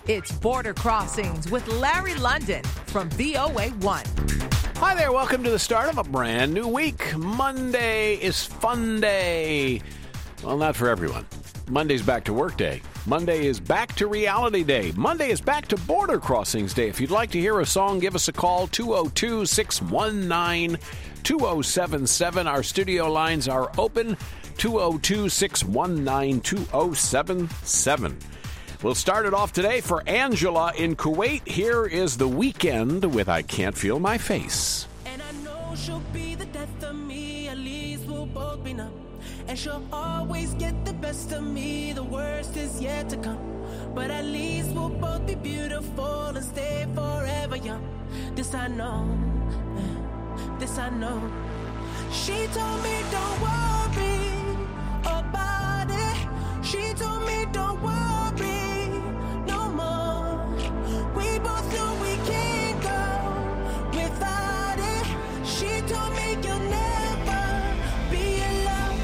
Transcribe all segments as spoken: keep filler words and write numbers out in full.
It's Border Crossings with Larry London from V O A one. Hi there, welcome to the start of a brand new week. Monday is fun day. Well, not for everyone. Monday's back to work day. Monday is back to reality day. Monday is back to Border Crossings day. If you'd like to hear a song, give us a call, two oh two, six one nine, two oh seven seven. Our studio lines are open, two oh two, six one nine, two oh seven seven. We'll start it off today for Angela in Kuwait. Here is The Weeknd with I Can't Feel My Face. And I know she'll be the death of me, at least we'll both be numb. And she'll always get the best of me, the worst is yet to come. But at least we'll both be beautiful and stay forever young. This I know, this I know. She told me don't worry about it. She told me don't worry no more. We both know we can't go without it. She told me you'll never be alone.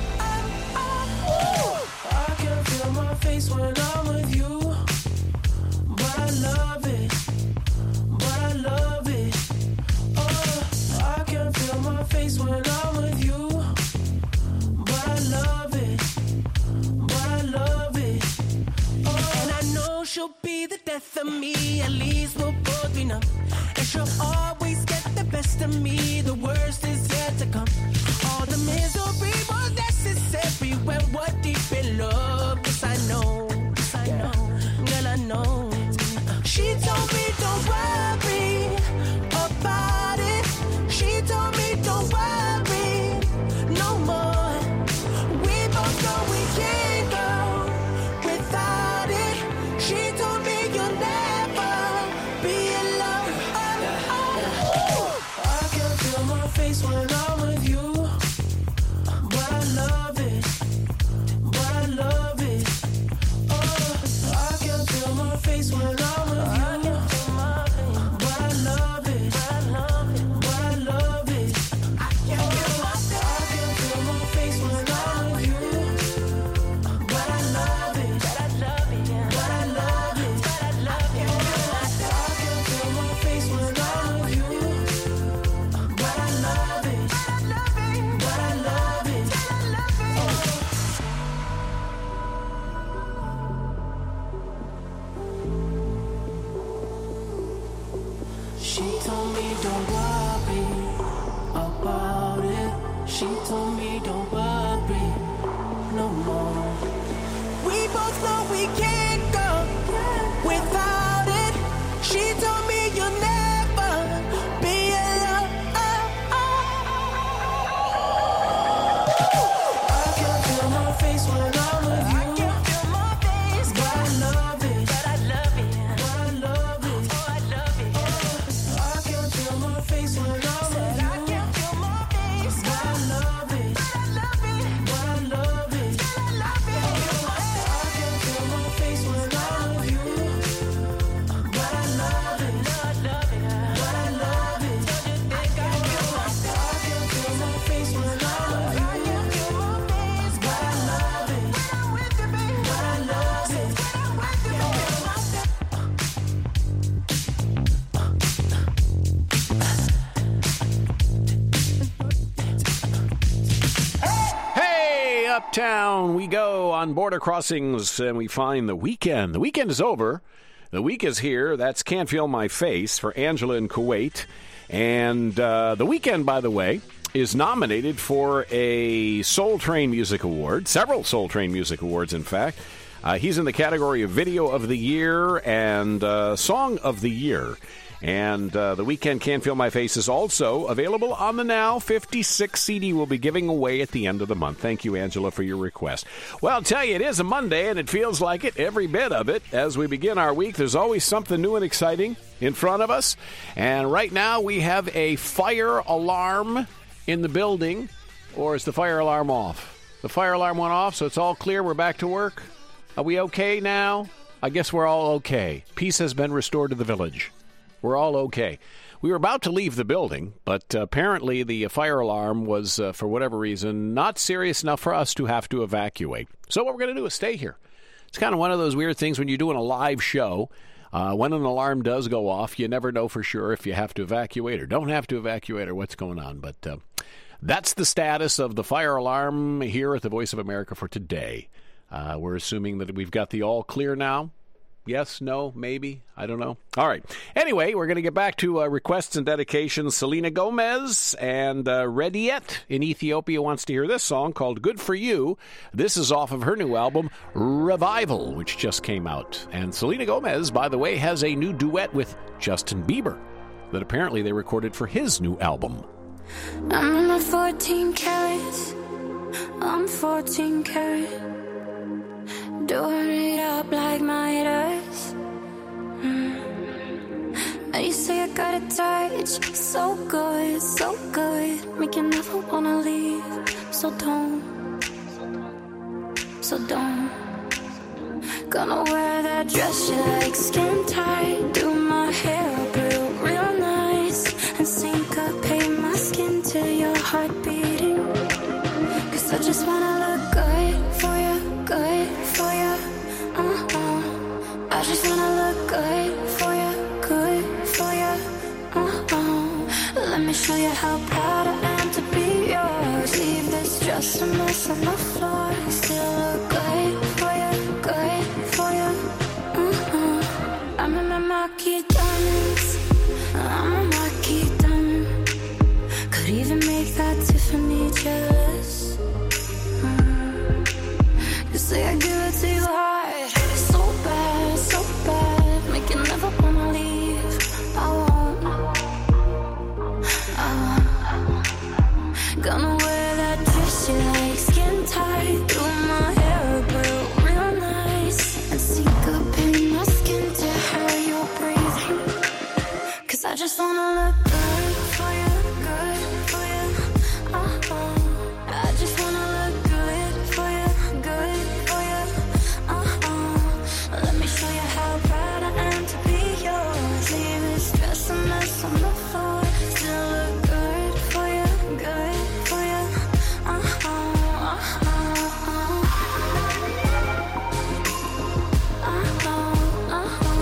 I can feel my face when I'm with you, but I love it, but I love it. Oh, I can feel my face when I'm with you, but I love it, but I love it. Oh, and I know she'll be the death of me, at least we'll both be numb. And she'll always get the best of me, the worst is yet to come. All the misery was necessary when we're deep in love. Yes, I know, yes, I know, girl, I know. She told me don't worry about it. She told me don't worry no more. We both know we can't go without it. She told me you'll never be alone. Oh, oh. I can feel my face when I'm with you, but I love it, but I love it. Oh, I can feel my face when I'm with you, but I love it, but I love it. I can feel my face when I'm with you, but I love it, but I love it, but I love it, but I love it. I can feel my face when I'm with you, but I love it, but I love it, but I love it. She told me don't worry about it. She told me don't worry no more. We both know we can't go without it. She told me you'll never be alone. I can feel my face when I'm with you. I can feel my face, but I love it, but I love it, but I love it, oh I love it. I can feel my face when I'm with you. I can feel my face, but I love it, but I love it, but I love it, but I love it. I can feel my face when I'm with you, but I love it, but I love it, but I love it. I can feel my, I can feel my face when I'm with you. I can feel my face, but I love it, when I'm with you, baby, but I love it, when I'm with you, Hey, uptown we go on Border Crossings, and we find The Weeknd. The weekend is over. The week is here. That's Can't Feel My Face for Angela in Kuwait. And uh, The Weeknd, by the way, is nominated for a Soul Train Music Award, several Soul Train Music Awards, in fact. Uh, he's in the category of Video of the Year and uh, Song of the Year. And uh, The Weeknd Can't Feel My Face is also available on the Now fifty-six C D we'll be giving away at the end of the month. Thank you, Angela, for your request. Well, I'll tell you, it is a Monday, and it feels like it, every bit of it. As we begin our week, there's always something new and exciting in front of us. And right now, we have a fire alarm in the building. Or is the fire alarm off? The fire alarm went off, so it's all clear. We're back to work. Are we okay now? I guess we're all okay. Peace has been restored to the village. We're all okay. We were about to leave the building, but uh, apparently the fire alarm was, uh, for whatever reason, not serious enough for us to have to evacuate. So what we're going to do is stay here. It's kind of one of those weird things when you're doing a live show Uh, when an alarm does go off, you never know for sure if you have to evacuate or don't have to evacuate or what's going on. But uh, that's the status of the fire alarm here at the Voice of America for today. Uh, we're assuming that we've got the all clear now. Yes, no, maybe. I don't know. All right. Anyway, we're going to get back to uh, requests and dedications. Selena Gomez and uh, Rediet in Ethiopia wants to hear this song called Good For You. This is off of her new album, Revival, which just came out. And Selena Gomez, by the way, has a new duet with Justin Bieber that apparently they recorded for his new album. I'm in my fourteen carats. I'm fourteen karat. Doing it up like my ears. Mm. And you say I got a touch, so good, so good, make you never wanna leave. So don't, so don't. Gonna wear that dress you like, skin tight, do my hair up real, real nice, and syncopate my skin to your heart beating. Cause I just wanna look good for you, good for you, uh-uh. I just wanna look good for you, good for you, uh-uh. Let me show you how proud I am to be yours. Leave this dress a mess on the floor. Still look good for you, good for you, uh-uh. I'm in my marquee diamonds, I'm a marquee diamond. Could even make that Tiffany jealous. Say I give it to you hard, so bad, so bad, make you never wanna leave. I won't, I won't. Gonna wear that dress you like, skin tight, do my hair up real, real nice, and syncopate my skin to how you're breathing. Cause I just wanna look good for you, good for you, uh-uh. I just wanna look good for you, good. On the floor, still look good for you, good for you, uh-huh, uh-huh, uh-huh,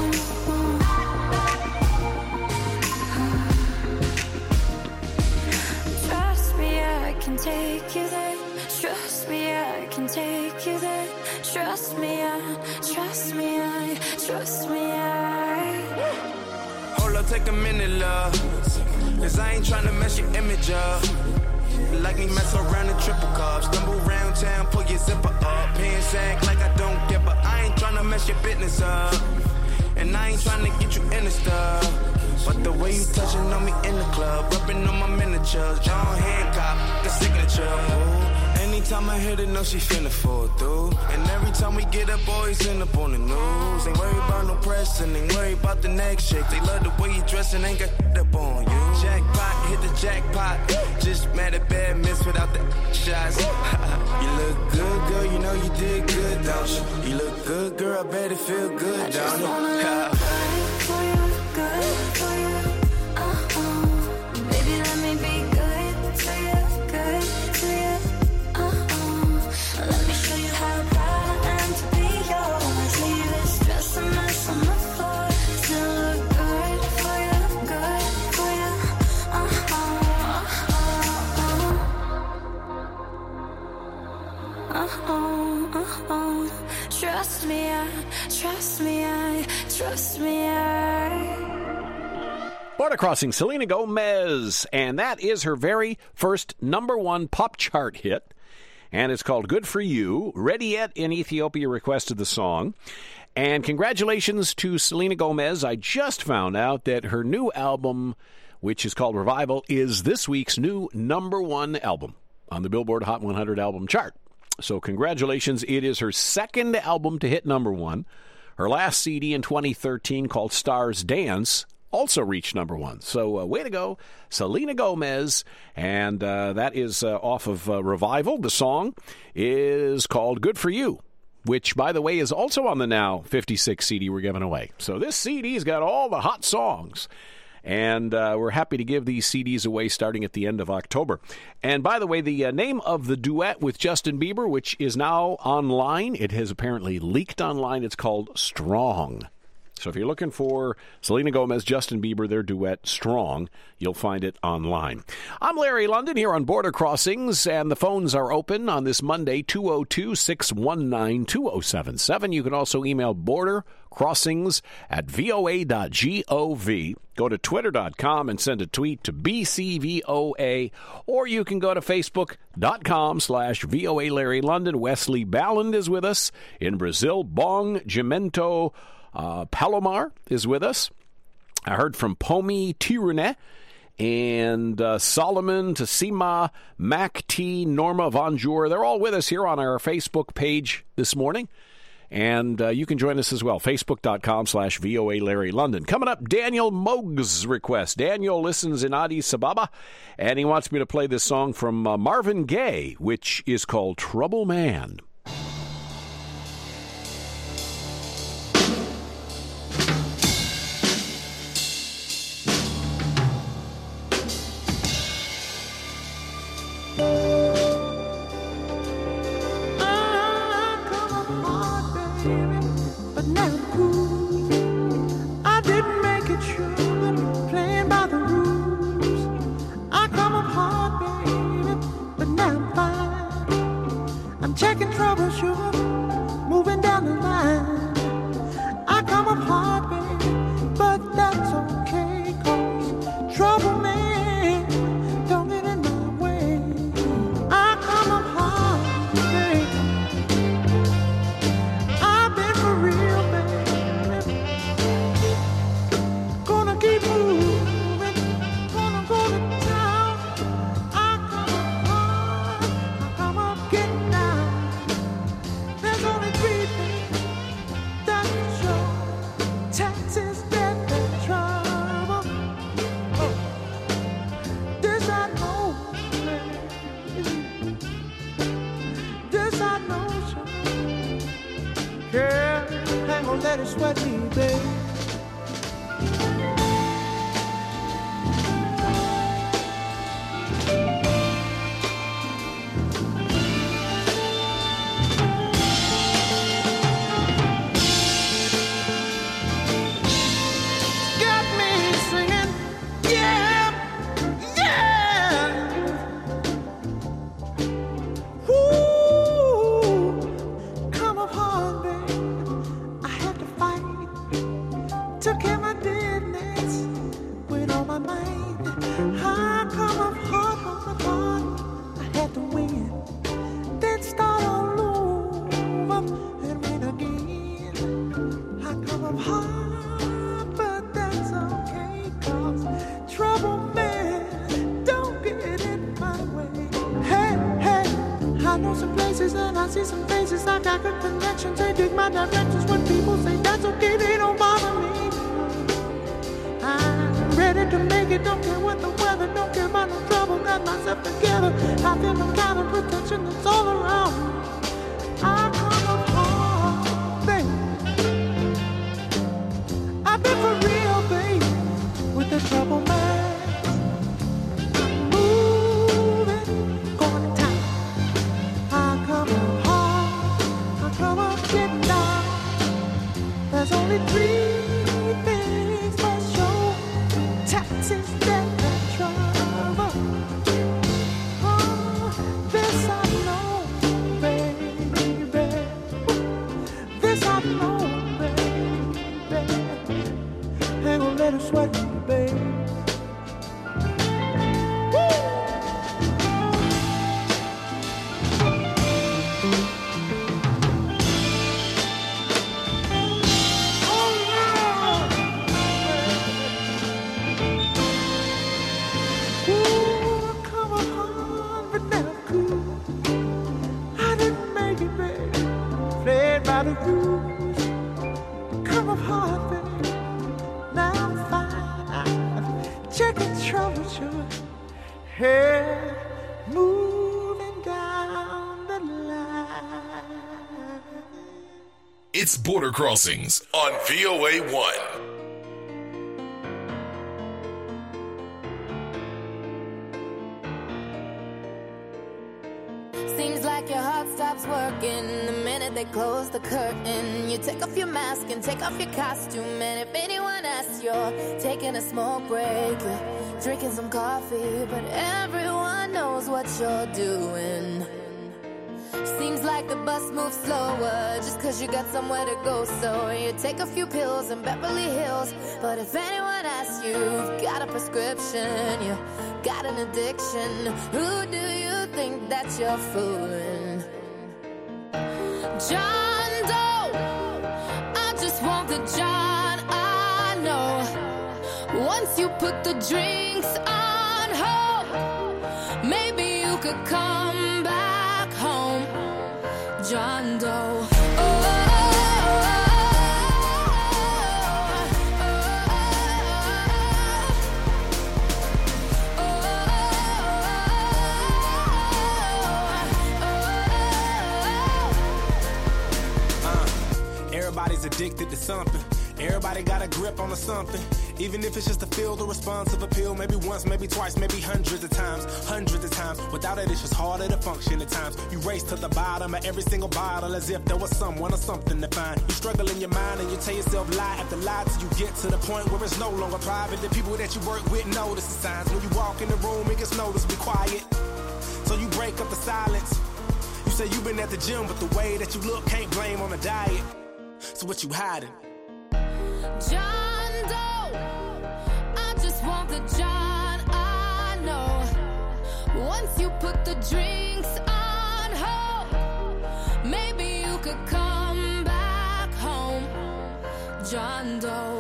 uh-huh. Trust me, I can take you there. Trust me, I can take you there. Trust me, I, trust me, I, trust me, I. Hold up, take a minute, love. Cause I ain't tryna mess your image up. Like me mess around in triple cups. Stumble around town, pull your zipper up. Pants act like I don't get, but I ain't tryna mess your business up. And I ain't tryna get you in the stuff. But the way you touching on me in the club, rubbing on my miniatures, John Hancock, the signature. Anytime I hit it, know she finna fall through. And every time we get up, boys end up on the news. Ain't worried about no pressing, ain't worried about the next chick. They love the way you dressing, ain't got up on you. Jackpot, hit the jackpot. Just mad at bad miss without the shots. You look good, girl, you know you did good, don't you? You look good, girl, I bet it feel good, I just don't it? wanna look good for you, good for you, uh-uh. Baby, let me be good to you, good to you. Let me show you how proud I am to be yours. Leave this dress a mess on the floor. Still look good for you, good for you, uh-huh, uh-huh, uh-huh, uh-huh. Trust me, I, trust me, I, trust me, I. Border Crossing, Selena Gomez, and that is her very first number one pop chart hit. And it's called Good For You. Rediet in Ethiopia requested the song. And congratulations to Selena Gomez. I just found out that her new album, which is called Revival, is this week's new number one album on the Billboard Hot one hundred album chart. So congratulations. It is her second album to hit number one. Her last C D in twenty thirteen called Stars Dance also reached number one. So uh, way to go, Selena Gomez. And uh, that is uh, off of uh, Revival. The song is called Good For You, which, by the way, is also on the Now fifty-six C D we're giving away. So this C D's got all the hot songs. And uh, we're happy to give these C Ds away starting at the end of October. And by the way, the uh, name of the duet with Justin Bieber, which is now online, it has apparently leaked online, it's called Strong. So if you're looking for Selena Gomez, Justin Bieber, their duet, Strong, you'll find it online. I'm Larry London here on Border Crossings, and the phones are open on this Monday, two oh two, six one nine, two oh seven seven. You can also email Border Crossings at V O A dot gov. Go to twitter dot com and send a tweet to B C V O A, or you can go to facebook.com slash VOA Larry London. Wesley Balland is with us in Brazil. Bong Gimento uh, Palomar is with us. I heard from Pomi Tirune and uh, Solomon Tassima, Mac T, Norma Vonjour. They're all with us here on our Facebook page this morning. And uh, you can join us as well, facebook.com slash VOA Larry London. Coming up, Daniel Moog's request. Daniel listens in Addis Ababa, and he wants me to play this song from uh, Marvin Gaye, which is called Trouble Man. Checking trouble, sugar, moving down the line. I come up hard, baby, but that's okay, 'cause trouble, man, don't get in my way. I come up hard, baby. I've been for real, baby. Gonna keep moving, gonna go to town. I come up hard, I come up getting down. There's only three things that show: taxes, death, and trouble. Oh, this I know, baby. This I know, sure. Girl, ain't gonna let it sweat me, baby. It's Border Crossings on V O A one. Seems like your heart stops working the minute they close the curtain. You take off your mask and take off your costume. And if anyone asks, you're taking a smoke break, you're drinking some coffee, but everyone knows what you're doing. Seems like the bus moves slower just cause you got somewhere to go. So you take a few pills in Beverly Hills. But if anyone asks you, you've got a prescription, you got an addiction, who do you think that you're fooling? John Doe, I just want the John I know. Once you put the drinks on hold, maybe you could come back home. John Doe. Oh, oh, uh, everybody's addicted to something. Everybody got a grip on something. Even if it's just to feel the responsive appeal. Maybe once, maybe twice, maybe hundreds of times. Hundreds of times. Without it, it's just harder to function at times. You race to the bottom of every single bottle as if there was someone or something to find. You struggle in your mind and you tell yourself lie after lie till you get to the point where it's no longer private. The people that you work with notice the signs. When you walk in the room, it gets noticed, be quiet. So you break up the silence. You say you've been at the gym, but the way that you look can't blame on the diet. So what you hiding? John Doe, I just want the John I know. Once you put the drinks on hold, maybe you could come back home. John Doe.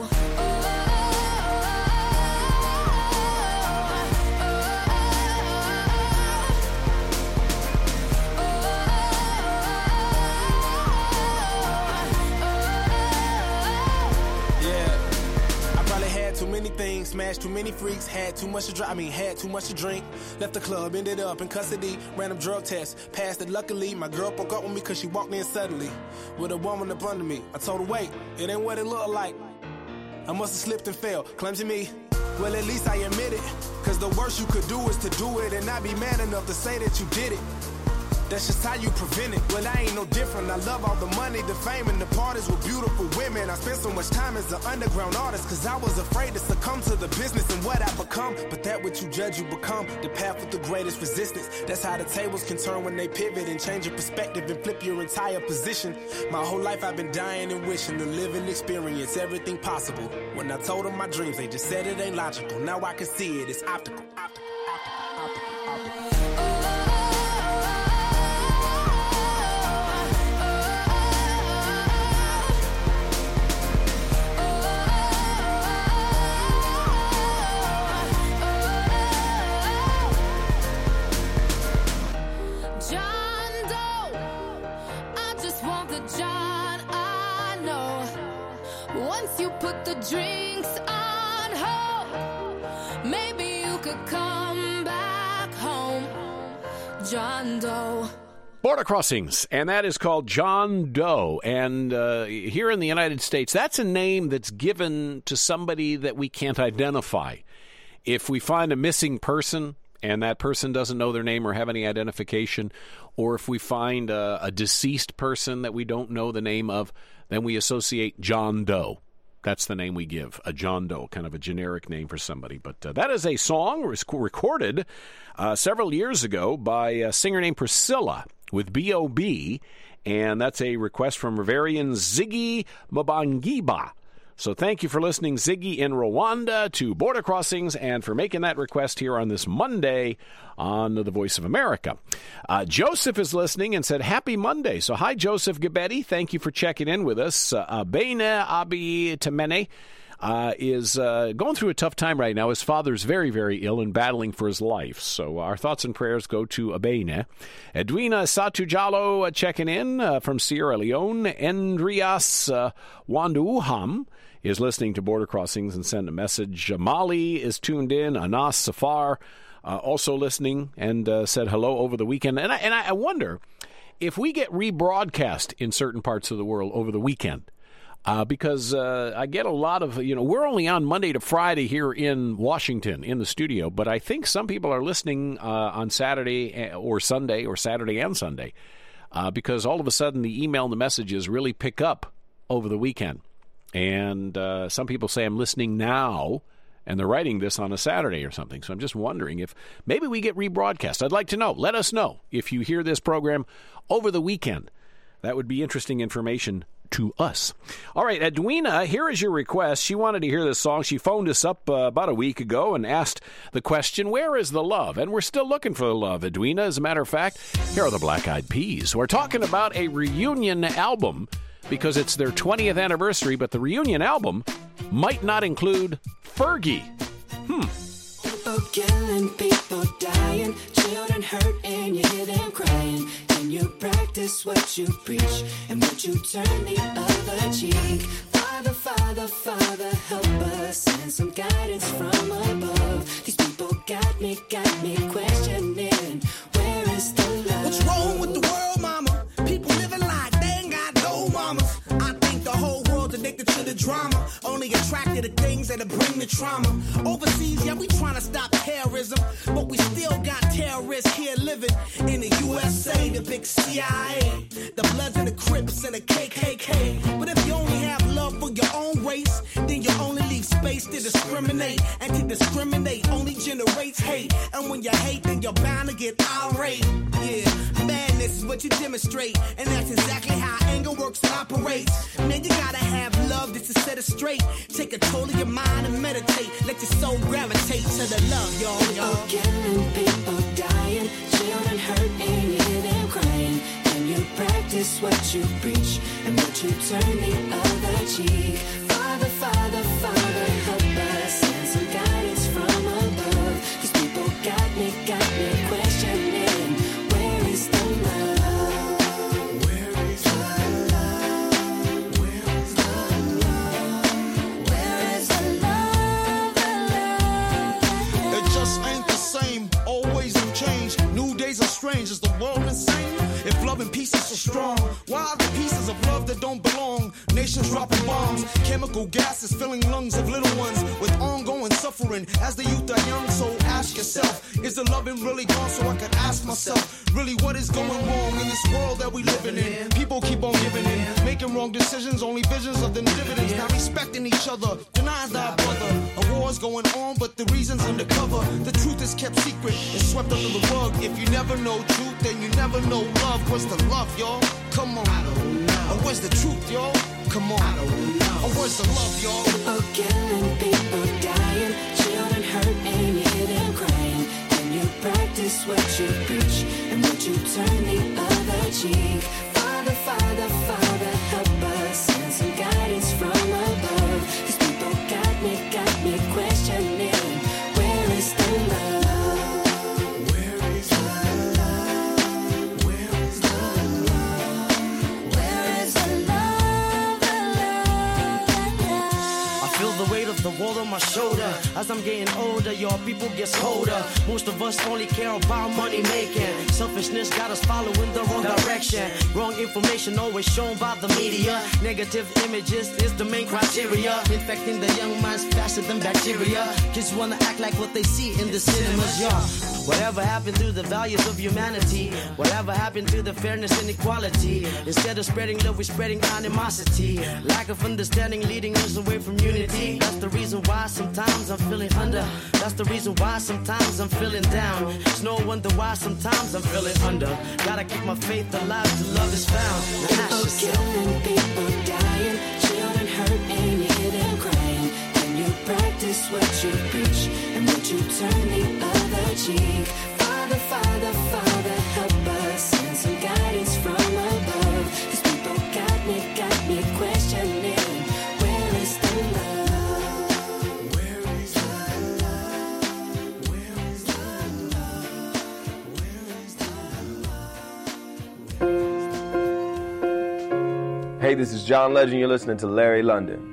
Too many things, smashed too many freaks, had too much to drink, I mean had too much to drink, left the club, ended up in custody, random drug test, passed it luckily, my girl broke up with me cause she walked in suddenly, with a woman up under me, I told her wait, it ain't what it looked like, I must have slipped and fell, clumsy me, well at least I admit it, cause the worst you could do is to do it and not be man enough to say that you did it. That's just how you prevent it. Well, I ain't no different. I love all the money, the fame, and the parties with beautiful women. I spent so much time as an underground artist because I was afraid to succumb to the business and what I become. But that what you judge, you become. The path with the greatest resistance. That's how the tables can turn when they pivot and change your perspective and flip your entire position. My whole life I've been dying and wishing to live and experience everything possible. When I told them my dreams, they just said it ain't logical. Now I can see it. It's optical. Optical. Optical. Optical. Optical. You put the drinks on hold, maybe you could come back home. John Doe. Border Crossings, and that is called John Doe. And uh, here in the United States, that's a name that's given to somebody that we can't identify. If we find a missing person and that person doesn't know their name or have any identification, or if we find a, a deceased person that we don't know the name of, then we associate John Doe. That's the name we give, a John Doe, kind of a generic name for somebody. But uh, that is a song recorded uh, several years ago by a singer named Priscilla with B O B, and that's a request from Riverian Ziggy Mabangiba. So thank you for listening, Ziggy in Rwanda, to Border Crossings and for making that request here on this Monday on The Voice of America. Uh, Joseph is listening and said, Happy Monday. So hi, Joseph Gabetti. Thank you for checking in with us. Uh, Bene Abi Temene uh, is uh, going through a tough time right now. His father's very, very ill and battling for his life. So our thoughts and prayers go to Abene. Edwina Satujalo uh, checking in uh, from Sierra Leone. Endrias uh, Wanduham is listening to Border Crossings and sent a message. Mali is tuned in. Anas Safar uh, also listening and uh, said hello over the weekend. And I, and I wonder if we get rebroadcast in certain parts of the world over the weekend. Uh, because uh, I get a lot of, you know, we're only on Monday to Friday here in Washington in the studio, but I think some people are listening uh, on Saturday or Sunday or Saturday and Sunday. uh, because all of a sudden the email and the messages really pick up over the weekend. And uh, some people say I'm listening now, and they're writing this on a Saturday or something. So I'm just wondering if maybe we get rebroadcast. I'd like to know. Let us know if you hear this program over the weekend. That would be interesting information to us. All right, Edwina, here is your request. She wanted to hear this song. She phoned us up uh, about a week ago and asked the question, where is the love? And we're still looking for the love, Edwina. As a matter of fact, here are the Black Eyed Peas. We're talking about a reunion album because it's their twentieth anniversary, but the reunion album might not include Fergie. Hmm. People killing, people dying, children hurt and you hear them crying. And you practice what you preach and what you turn the other cheek. Father, Father, Father, help us, send some guidance from above. These people got me, got me questioning, where is the love? What's wrong with the world, mama? People living like they ain't got no mamas. I think the whole world's addicted to the drama, only attracted to things that bring the trauma. Overseas, yeah, we trying to stop terrorism, but we still got terrorists here living in the U S A, the big C I A, the Bloods and the Crips and the K K K. But if you only have love for your own race, then you only leave space to discriminate, and to discriminate only generates hate. And when you hate, then you're bound to get irate. Yeah, madness is what you demonstrate, and that's exactly how anger works and operates. Man, you gotta have love just to set it straight. Take control of your mind and meditate. Let your soul gravitate to the love, y'all. y'all. People killing, people dying, children hurt and you hear them crying. And you practice what you preach and what you turn the other cheek. Father, Father, Father, help us, send some guidance from above. These people got me, got me questioning, where is the love? Where is the love? Where is the love? Where is the love? The love? It just ain't the same, always new change. New days are strange, is the world insane? If love and peace is so strong, why are the pieces of love that don't belong? Nations dropping bombs, chemical gases filling lungs of little ones with ongoing suffering as the youth are young. So ask yourself, is the loving really gone? So I could ask myself, really what is going wrong in this world that we living in? People keep on giving in, making wrong decisions, only visions of them dividends. Not respecting each other, denies thy brother. A war's going on, but the reason's undercover. The truth is kept secret, it's swept under the rug. If you never know truth, then you never know love. What's the love, y'all? Come on. I don't know. Or where's the truth, y'all? Come on. I don't know. Or where's the love, y'all? People killing, people dying, children hurt and you hear them crying. And you practice what you preach and what you turn the other cheek. Father, Father, Father, help us, send some guidance from above. These people got me, got me questioning, where is the love? The world on my shoulder. As I'm getting older, y'all people get colder. Most of us only care about money making. Selfishness got us following the wrong direction. Wrong information always shown by the media. Negative images is the main criteria. Infecting the young minds faster than bacteria. Kids wanna act like what they see in the cinemas, y'all. Whatever happened to the values of humanity? Whatever happened to the fairness and equality? Instead of spreading love, we're spreading animosity. Lack of understanding leading us away from unity. That's the reason why sometimes I'm feeling under. That's the reason why sometimes I'm feeling down. It's no wonder why sometimes I'm feeling under. Gotta keep my faith alive till love is found. People killing, people dying, children hurt and you hear them crying. And you practice what you preach and what you turn the other cheek. Father, Father, Father, help us, send some guidance from above. These people got me, got me questioning, where is the love? Where is the love? Where is the love? Where is the love? Hey, this is John Legend. You're listening to Larry London.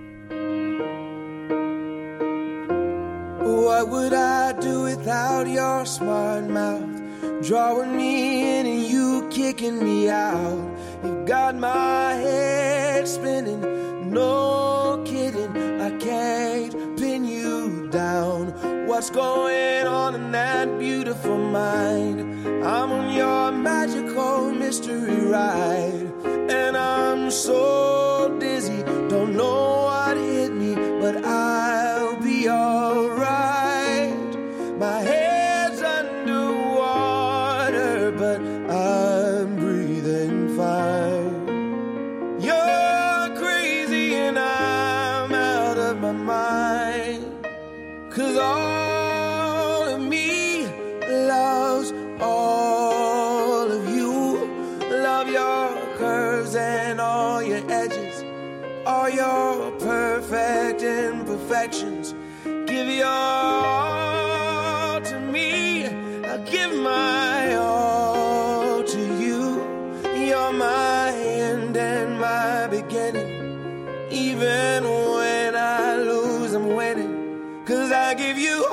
What would I do without your smart mouth? Drawing me in and you kicking me out. You got my head spinning, no kidding. I can't pin you down. what's going on in that beautiful mind. I'm on your magical mystery ride, and I'm so dizzy, don't know what hit me, but I'll be alright. My head's underwater, but I'm breathing fine. You're crazy and I'm out of my mind, 'cause all of me loves all of you. Love your curves and all your edges, all your perfect imperfections. Give your all to me, I'll give my all to you. You're my end and my beginning. Even when I lose, I'm winning, 'cause I give you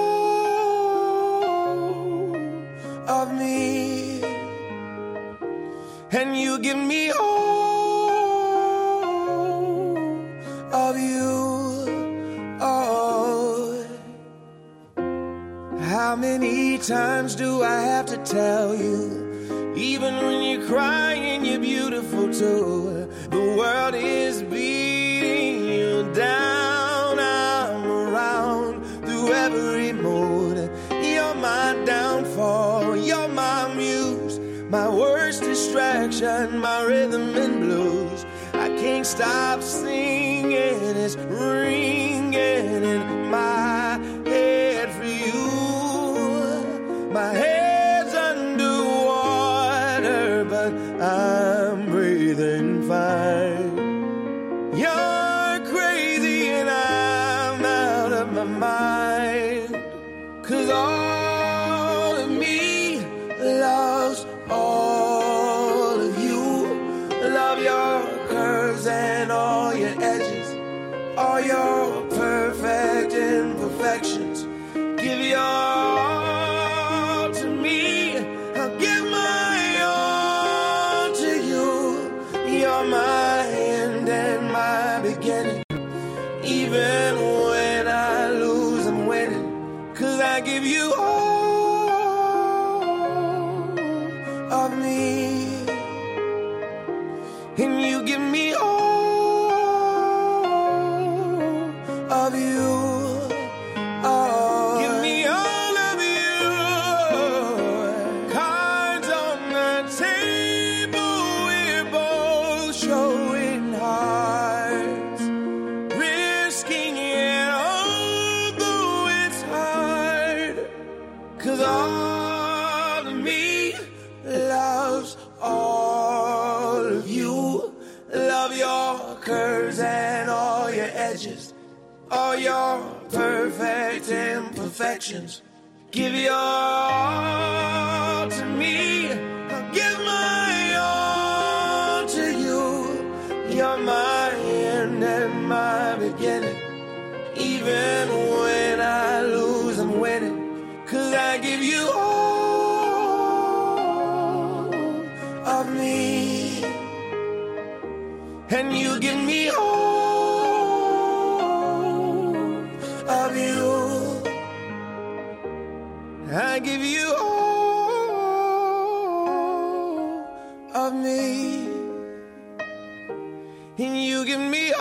all of me, and you give me all of you. Oh, how many times do I have to tell you? Even when you're crying, you're beautiful too. The world is beating you down. I'm around through every mood. You're my downfall, you're my muse, my worst distraction, my rhythm and blues. I can't stop singing, it's ringing in my head for you. My head's underwater, but I'm breathing fine. You're crazy and I'm out of my mind, 'cause all of me loves all of you. Love your curves and all your edges, all your perfect imperfections. Give your all to me, I'll give my all to you. You're my end and my beginning. Even when I lose, I'm winning, 'cause I give you all of me, and you give me all of you. Oh, give me all of you. Cards on the table, we're both showing hearts, risking it although it's hard, 'cause all of me loves all of you. Love your curves and all your edges, all your perfect imperfections. Give your all to me, I'll give my all to you. You're my end and my beginning. Even when I lose, I'm winning, 'cause I give you all of me, and you give me all of you. I give you all of me, and you give me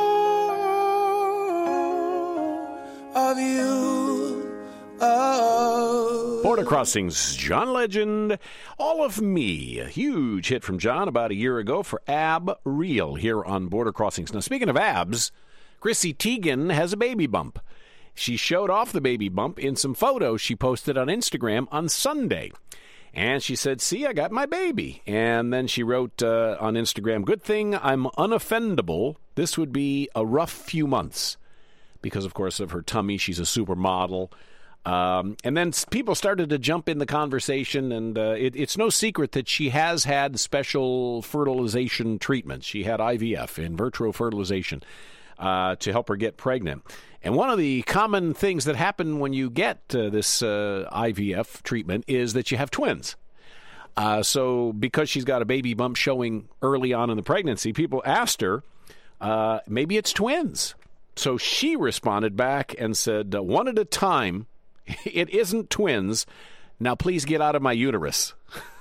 all of you. Oh. Border Crossings, John Legend, All of Me. A huge hit from John about a year ago for Ab Real here on Border Crossings. Now, speaking of abs, Chrissy Teigen has a baby bump. She showed off the baby bump in some photos she posted on Instagram on Sunday. And she said, see, I got my baby. And then she wrote uh, on Instagram, good thing I'm unoffendable. This would be a rough few months. Because, of course, of her tummy, she's a supermodel. Um, and then people started to jump in the conversation, and uh, it, it's no secret that she has had special fertilization treatments. She had I V F, in vitro fertilization, uh, to help her get pregnant. And one of the common things that happen when you get uh, this uh, I V F treatment is that you have twins. Uh, so because she's got a baby bump showing early on in the pregnancy, people asked her, uh, maybe it's twins. So she responded back and said, one at a time. It isn't twins. Now please get out of my uterus.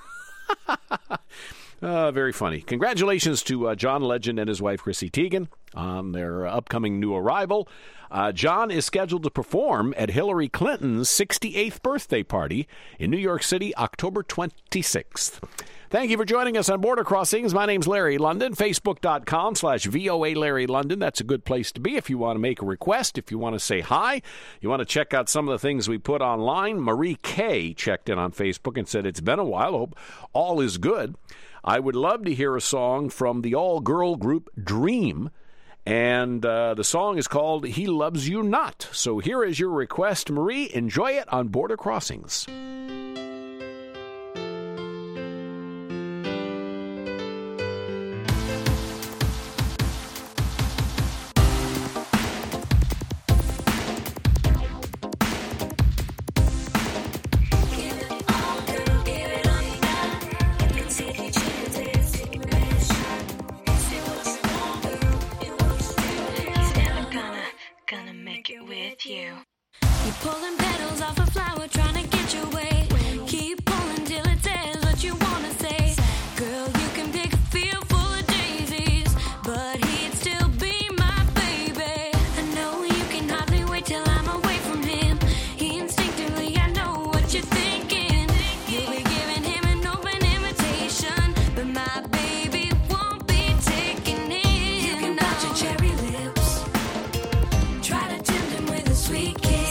Uh, very funny. Congratulations to uh, John Legend and his wife, Chrissy Teigen, on their uh, upcoming new arrival. Uh, John is scheduled to perform at Hillary Clinton's sixty-eighth birthday party in New York City, October twenty-sixth. Thank you for joining us on Border Crossings. My name's Larry London. Facebook.com slash VOA Larry London. That's a good place to be if you want to make a request, if you want to say hi, you want to check out some of the things we put online. Marie Kay checked in on Facebook and said, it's been a while. Hope all is good. I would love to hear a song from the all-girl group Dream, and uh, the song is called He Loves You Not. So here is your request, Marie. Enjoy it on Border Crossings. Pulling petals off a flower, trying to get your way. Keep pulling till it says what you want to say. Girl, you can pick a field full of daisies, but he'd still be my baby. I know you can hardly wait till I'm away from him. Instinctively, I know what you're thinking. You'll be giving him an open invitation, but my baby won't be taking it. You can bite your cherry lips, try to tempt him with a sweet kiss.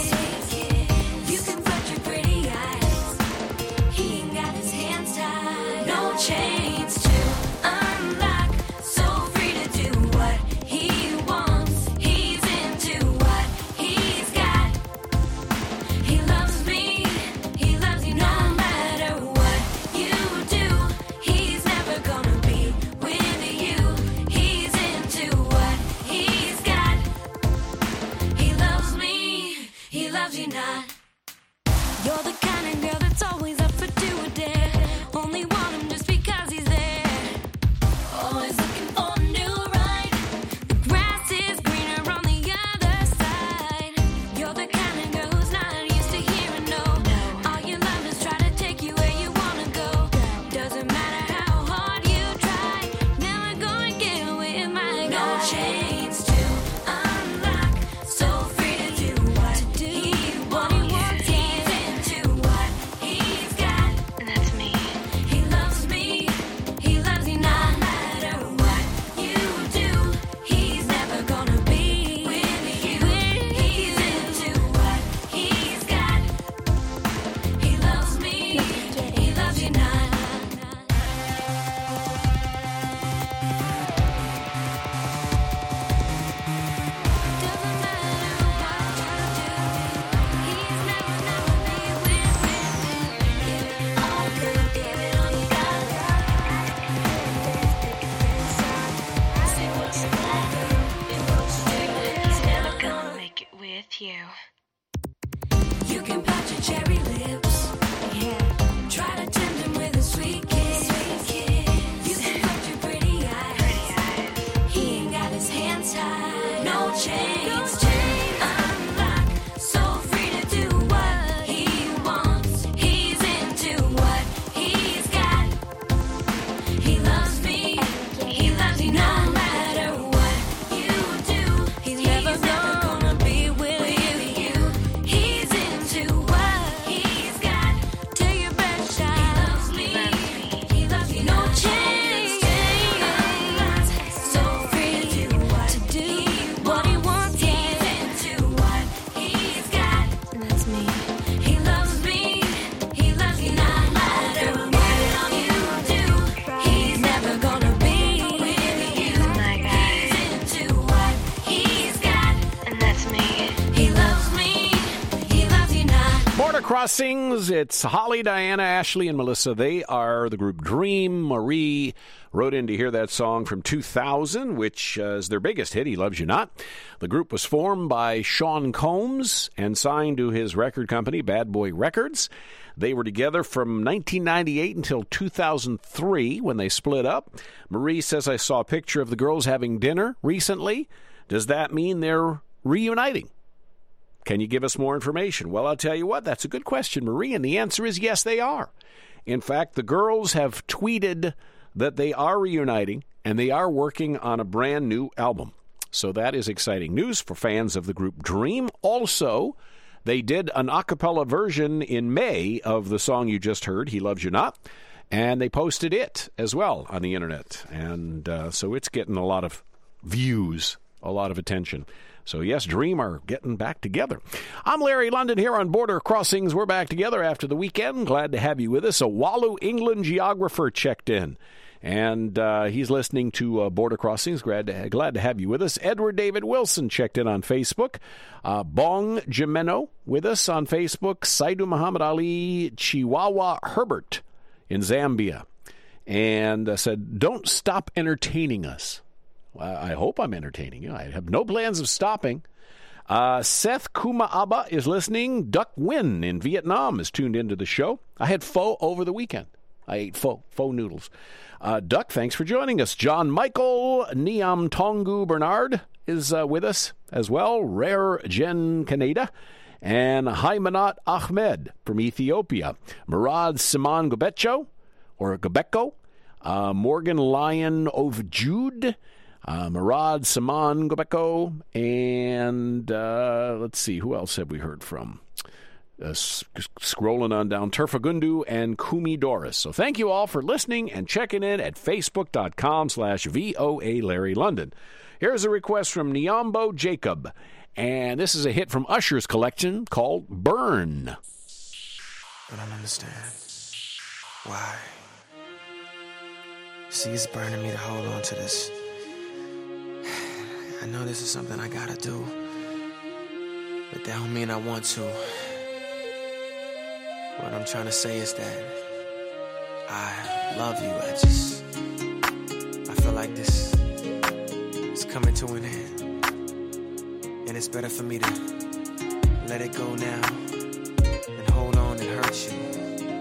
Chains to unlock, so free to do what he wants. He's into what he's got. He loves me, he loves you no matter what you do. He's never gonna be with you. He's into what he's got. He loves me, he loves you not. You're the kind of girl that's always up for do or dare. Only want him just because he's there. Always looking for a new ride. The grass is greener on the other side. You're the kind of girl who's not used to hearing no. All your lovers try to take you where you want to go. Doesn't matter how hard you try, never gonna get with my guy. No chains to unlock, so free to do what he wants. He's into what he's got, and that's me. He loves me, he loves you no matter what you do. He's never gonna be with you. He's into what he's got. He loves me, he loves you not. Doesn't matter what you do, he's never, never be with me. Give it all good, give it all you got. Say what's wrong, and what's stupid. He's never gonna make it with you. You can pout your cherry lips, yeah. Try to tempt him with a sweet kiss. You can put your pretty eyes. He ain't got his hands tied. No chains to unlock, so free to do what he wants. He's into what he's got. He loves me, he loves you no matter what you do. He's never gonna be with you. He's into what he's got. Take your best shot. He loves me, he loves you no chains. So free to do what to do, what he wants. He's into what he's got, and that's me. He loves me, he loves you no matter what you do. He's never gonna be with you. He's into what he's got, and that's me. He loves me, he loves you not. Border Crossings, it's Holly, Diana, Ashley, and Melissa. They are the group Dream. Marie wrote in to hear that song from two thousand, which uh, is their biggest hit, He Loves You Not. The group was formed by Sean Combs and signed to his record company, Bad Boy Records. They were together from nineteen ninety-eight until two thousand three when they split up. Marie says, I saw a picture of the girls having dinner recently. Does that mean they're reuniting. Can you give us more information? Well, I'll tell you what, that's a good question, Marie, and the answer is yes, they are. In fact, the girls have tweeted that they are reuniting, and they are working on a brand new album. So that is exciting news for fans of the group Dream. Also, they did an a cappella version in May of the song you just heard, He Loves You Not, and they posted it as well on the internet. And uh, so it's getting a lot of views, a lot of attention. So, yes, Dream are getting back together. I'm Larry London here on Border Crossings. We're back together after the weekend. Glad to have you with us. A Wallow, England geographer checked in, and uh, he's listening to uh, Border Crossings. Glad to, glad to have you with us. Edward David Wilson checked in on Facebook. Uh, Bong Jimeno with us on Facebook. Saidu Muhammad Ali Chihuahua Herbert in Zambia, and uh, said, don't stop entertaining us. I hope I'm entertaining you. I have no plans of stopping. Uh, Seth Kumaaba is listening. Duck Win in Vietnam is tuned into the show. I had pho over the weekend. I ate pho, pho noodles. Uh, Duck, thanks for joining us. John Michael Niam Tongu Bernard is uh, with us as well. Rare Jen Canada. And Haimanat Ahmed from Ethiopia. Murad Simon Gobecho, or Gobeko. Uh, Morgan Lyon of Jude. Uh, Murad Saman Gobeko, and uh, let's see, who else have we heard from? Uh, s- scrolling on down, Turfagundu and Kumi Doris. So thank you all for listening and checking in at facebook.com slash VOA Larry London. Here's a request from Niambo Jacob, and this is a hit from Usher's collection called Burn. I don't understand why. See, it's burning me to hold on to this. I know this is something I gotta do, but that don't mean I want to. What I'm trying to say is that I love you. I just, I feel like this is coming to an end, and it's better for me to let it go now and hold on and hurt you.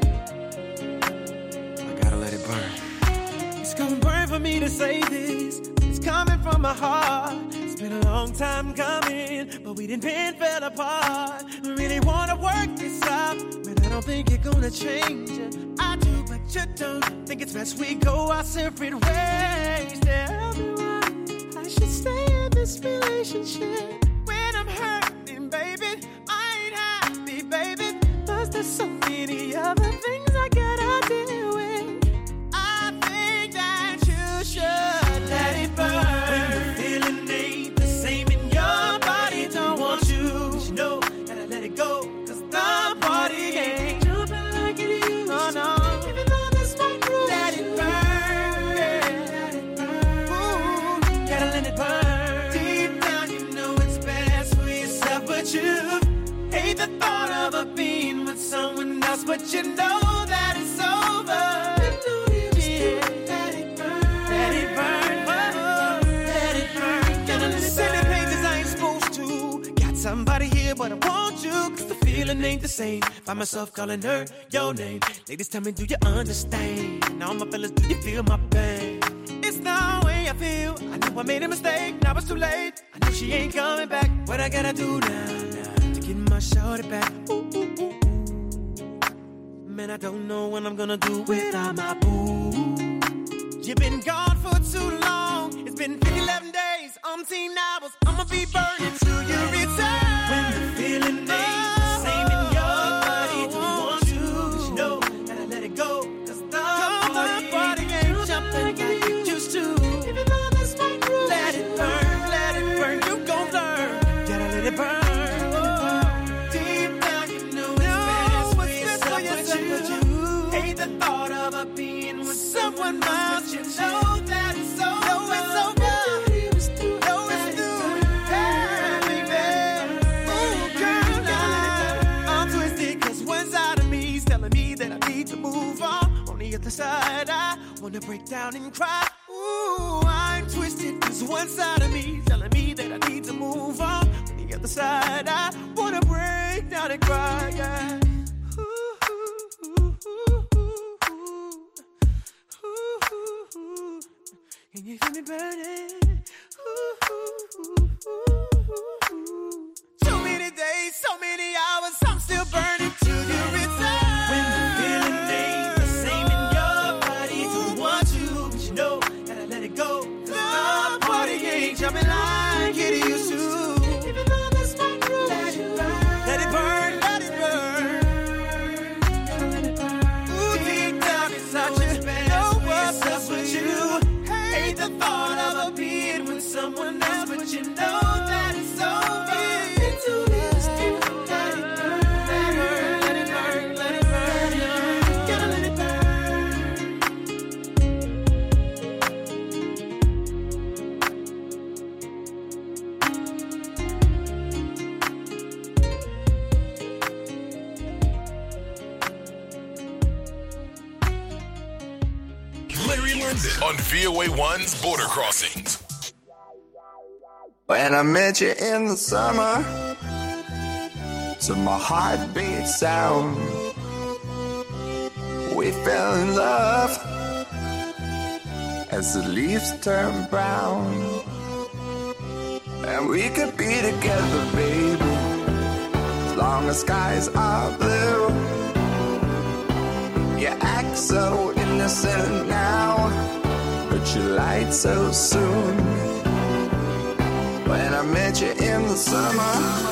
I gotta let it burn. It's gonna burn for me to say this. It's coming from my heart. It's been a long time coming, but we didn't been fell apart. I really wanna work this out, but I don't think you're gonna change it. I do, but you don't. Think it's best we go our separate ways. Tell me why I should stay in this relationship when I'm hurting, baby. I ain't happy, baby. Plus there's so many other things I gotta deal with. I think that you should let it burn. When the feeling ain't the same in your body, don't want you. But you know, gotta let it go, cause the party ain't jumping like it used to. Oh no, even though this might groove, let it burn. Let it burn. Ooh, gotta let it burn. Deep down you know it's best for yourself, but you hate the thought of a being with someone else, but you know that it's over. Somebody here, but I want you, cause the feeling ain't the same. Find myself calling her your name. Ladies, tell me, do you understand? Now my fellas, do you feel my pain? It's the way I feel. I know I made a mistake, now it's too late. I know she ain't coming back. What I gotta do now, now to get my shorty back? Ooh, ooh, ooh, ooh. Man, I don't know what I'm gonna do without my boo. You've been gone for too long. It's been eleven days, umpteen hours. I'ma be burning till you return. When the feeling ain't the same in your body, don't want you. Cause you know, gotta let it go. Cause the party, party ain't jumping like you used to. Even though this might groove, let it burn, let it burn. You gon' learn. Gotta let it burn. Deep down, you know it's best for yourself, but you hate the thought of a being with someone else. You know that it's over. Know it's over. Know it's through. Hey, baby. Ooh, girl, now I'm twisted, cause one side of me is telling me that I need to move on. On the other side, I wanna break down and cry. Ooh, I'm twisted, cause one side of me is telling me that I need to move on. On the other side, I wanna break down and cry, yeah. Can you feel me burning? Ooh, ooh, ooh, ooh, ooh. London on V O A one's Border Crossings. When I met you in the summer, to my heartbeat sound, we fell in love as the leaves turn brown. And we could be together, baby, as long as skies are blue. You act so innocent now, but you lied so soon. When I met you in the summer,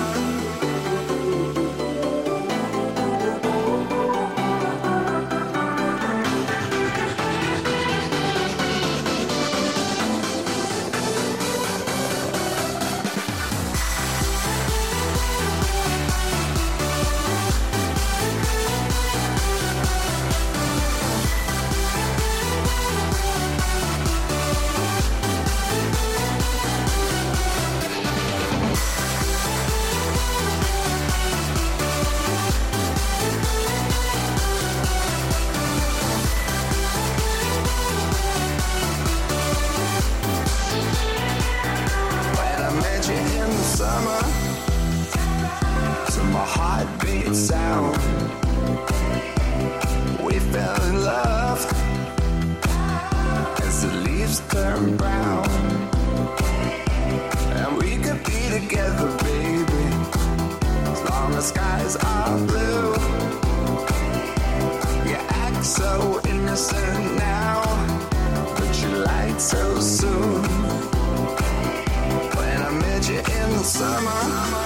sound, we fell in love as the leaves turn brown. And we could be together, baby, as long as skies are blue. You act so innocent now, but you lied so soon. When I met you in the summer,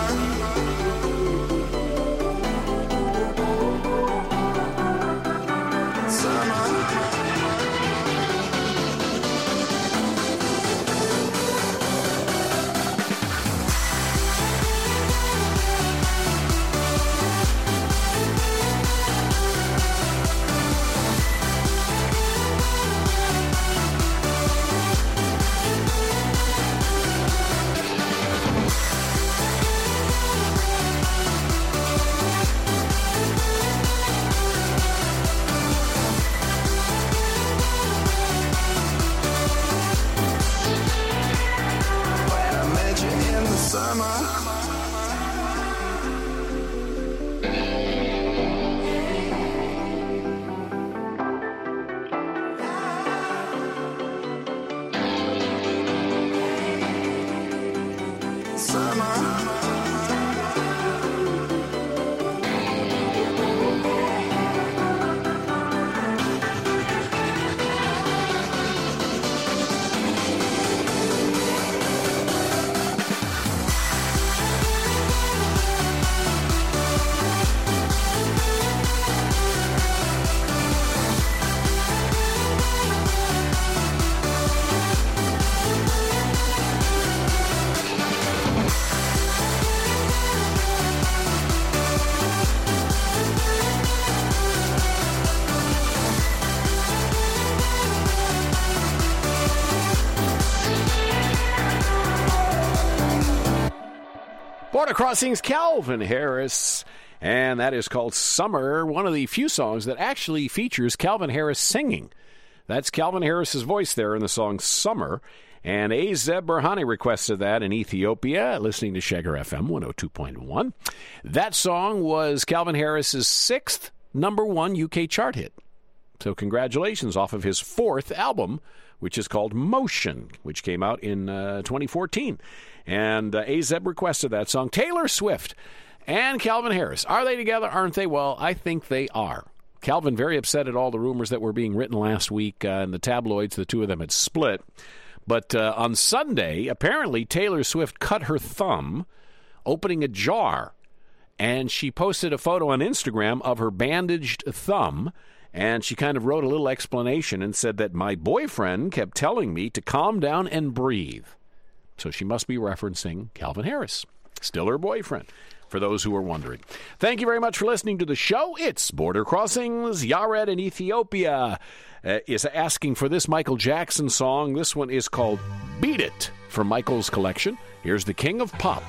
Border Crossings, Calvin Harris, and that is called Summer, one of the few songs that actually features Calvin Harris singing. That's Calvin Harris's voice there in the song Summer, and Azeb Berhane requested that in Ethiopia, listening to Shagger F M one oh two point one. That song was Calvin Harris's sixth number one U K chart hit. So congratulations, off of his fourth album, which is called Motion, which came out in uh, twenty fourteen. And uh, Azeb requested that song. Taylor Swift and Calvin Harris, are they together, aren't they? Well, I think they are. Calvin very upset at all the rumors that were being written last week uh, in the tabloids. The two of them had split. But uh, on Sunday, apparently Taylor Swift cut her thumb opening a jar. And she posted a photo on Instagram of her bandaged thumb. And she kind of wrote a little explanation and said that my boyfriend kept telling me to calm down and breathe. So she must be referencing Calvin Harris, still her boyfriend, for those who are wondering. Thank you very much for listening to the show. It's Border Crossings. Yared in Ethiopia uh, is asking for this Michael Jackson song. This one is called Beat It from Michael's collection. Here's the King of Pop.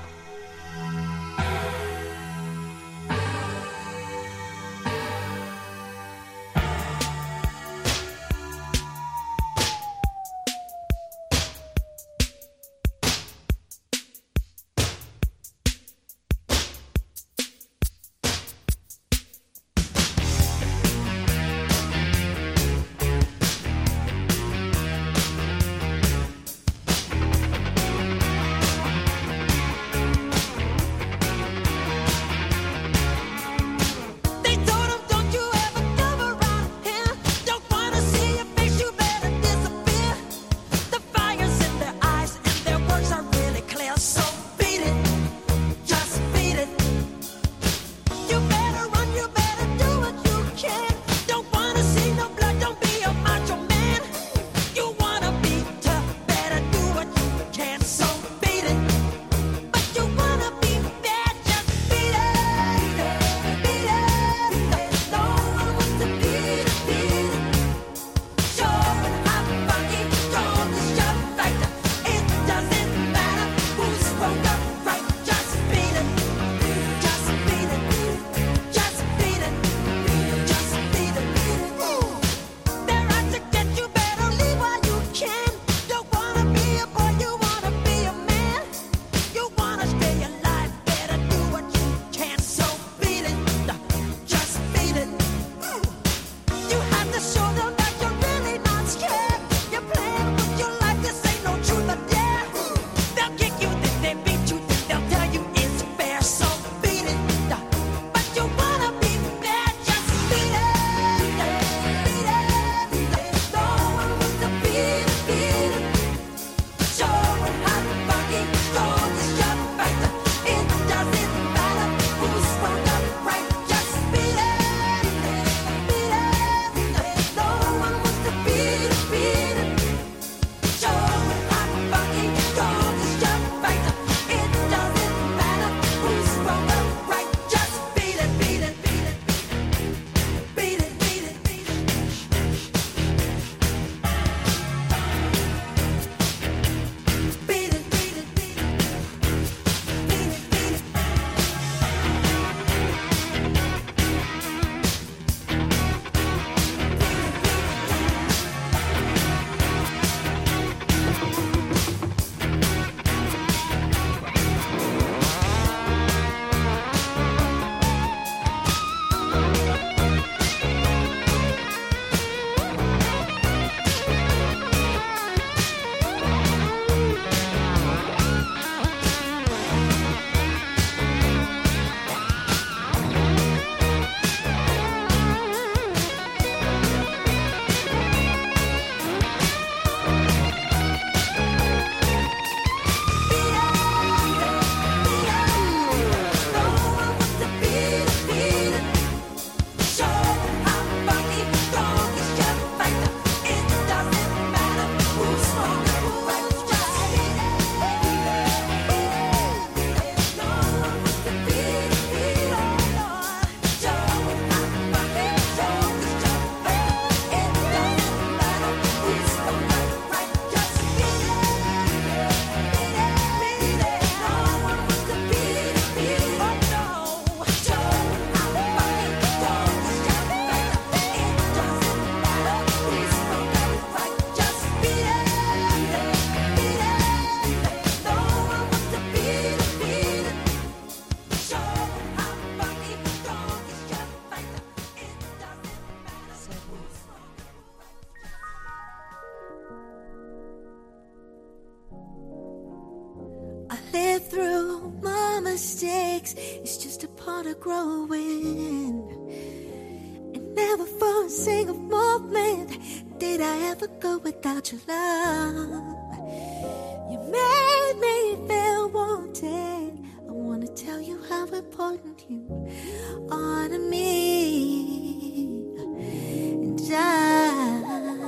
through my mistakes. It's just a part of growing. And never for a single moment did I ever go without your love. You made me feel wanted. I want to tell you how important you are to me. And I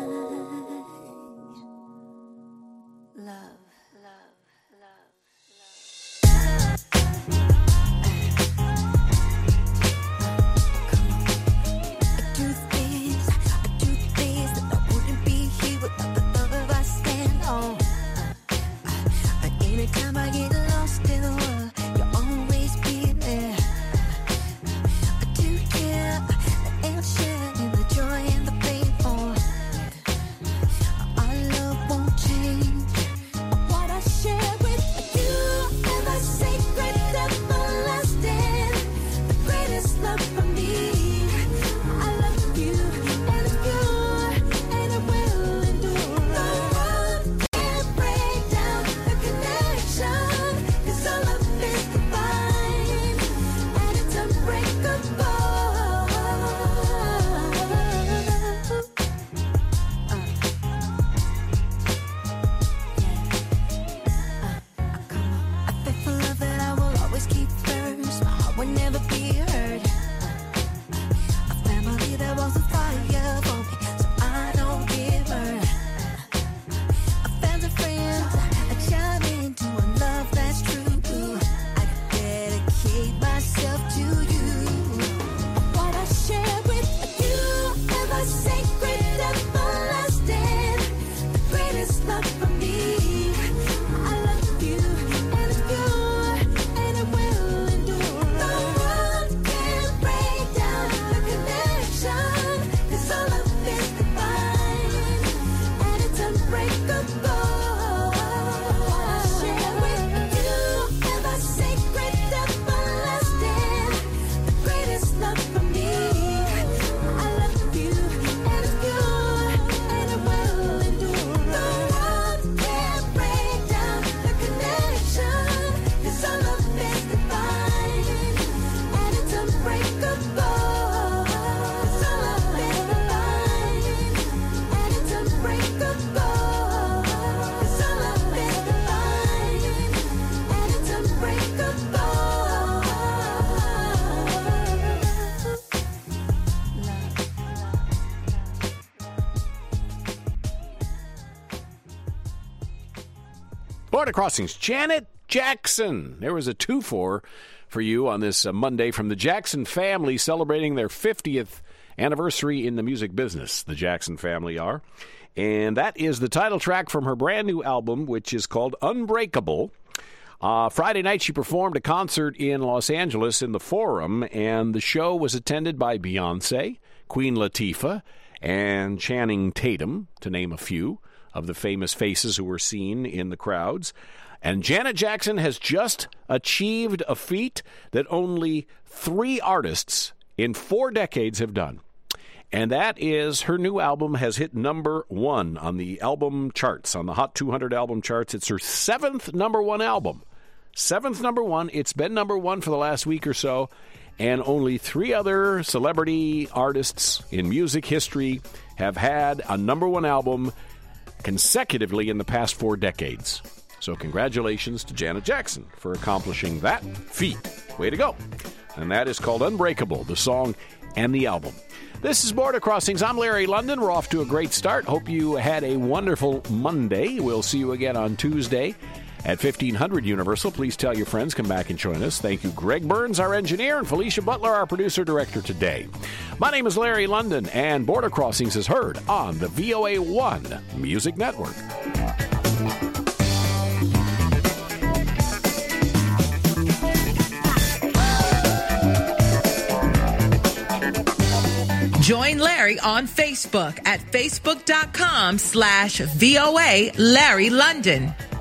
love. Anytime I get lost in the world, you'll always be there. I do care, the action and the joy and the pain. Oh, our love won't change. What I share with you, ever sacred, everlasting, the greatest love for me. I love you, and it's pure, and it will endure. No one can break down the connection, 'cause our love is divine, and it's unbreakable. Uh, yeah. Uh, come on. A faithful love that I will always keep first. My heart will never be hurt. Uh, a family that walks the fire for me, so I don't give her. A fans and friends, I chime into a love that's true. I dedicate myself to you. What I share with you, ever sacred, everlasting, the greatest love for me. I love you, and it's pure, and it will endure. No one can break down the connection, 'cause our love is divine, and it's unbreakable. What I share with you, ever sacred, everlasting, the greatest love for me. I love you, and it's pure, and it will endure. No one can break down the connection, 'cause our love is divine, and it's unbreakable. 'Cause our love is divine, and it's unbreakable. 'Cause our love is divine, and it's unbreakable. Border Crossings, Janet Jackson. There was a two four for you on this uh, Monday from the Jackson family celebrating their fiftieth anniversary in the music business. The Jackson family are. And that is the title track from her brand new album, which is called Unbreakable. Uh, Friday night, she performed a concert in Los Angeles in the Forum, and the show was attended by Beyonce, Queen Latifah, and Channing Tatum, to name a few of the famous faces who were seen in the crowds. And Janet Jackson has just achieved a feat that only three artists in four decades have done. And that is her new album has hit number one on the album charts, on the Hot two hundred album charts. It's her seventh number one album. Seventh number one. It's been number one for the last week or so. And only three other celebrity artists in music history have had a number one album consecutively in the past four decades. So congratulations to Janet Jackson for accomplishing that feat. Way to go. And that is called Unbreakable, the song and the album. This is Border Crossings. I'm Larry London. We're off to a great start. Hope you had a wonderful Monday. We'll see you again on Tuesday at fifteen hundred Universal. Please tell your friends. Come back and join us. Thank you, Greg Burns, our engineer, and Felicia Butler, our producer-director today. My name is Larry London, and Border Crossings is heard on the V O A one Music Network. Join Larry on Facebook at facebook.com slash VOA Larry London.